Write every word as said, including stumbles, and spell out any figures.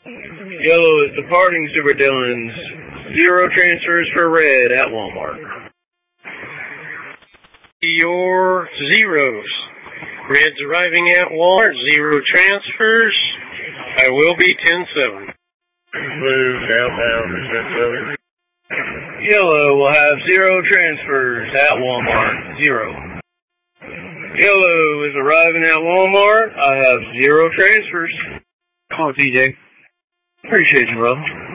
Yellow is departing Super Dillon's. Zero transfers for red at Walmart. Your zeros. Red's arriving at Walmart. Zero transfers. I will be ten seven. Blue southbound is ten seven. Yellow will have zero transfers at Walmart. Zero. Yellow is arriving at Walmart. I have zero transfers. Call T J. Appreciate you, brother.